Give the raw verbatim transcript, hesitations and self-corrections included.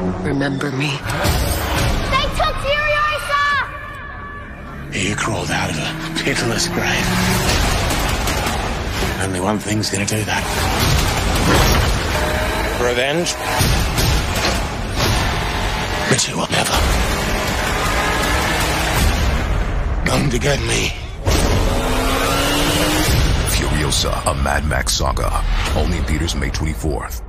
Remember me? They took Furiosa! You crawled out of a pitiless grave. Only one thing's gonna do that. Revenge? But you will never. Come to get me. Furiosa, a Mad Max saga. Only in theaters May twenty-fourth.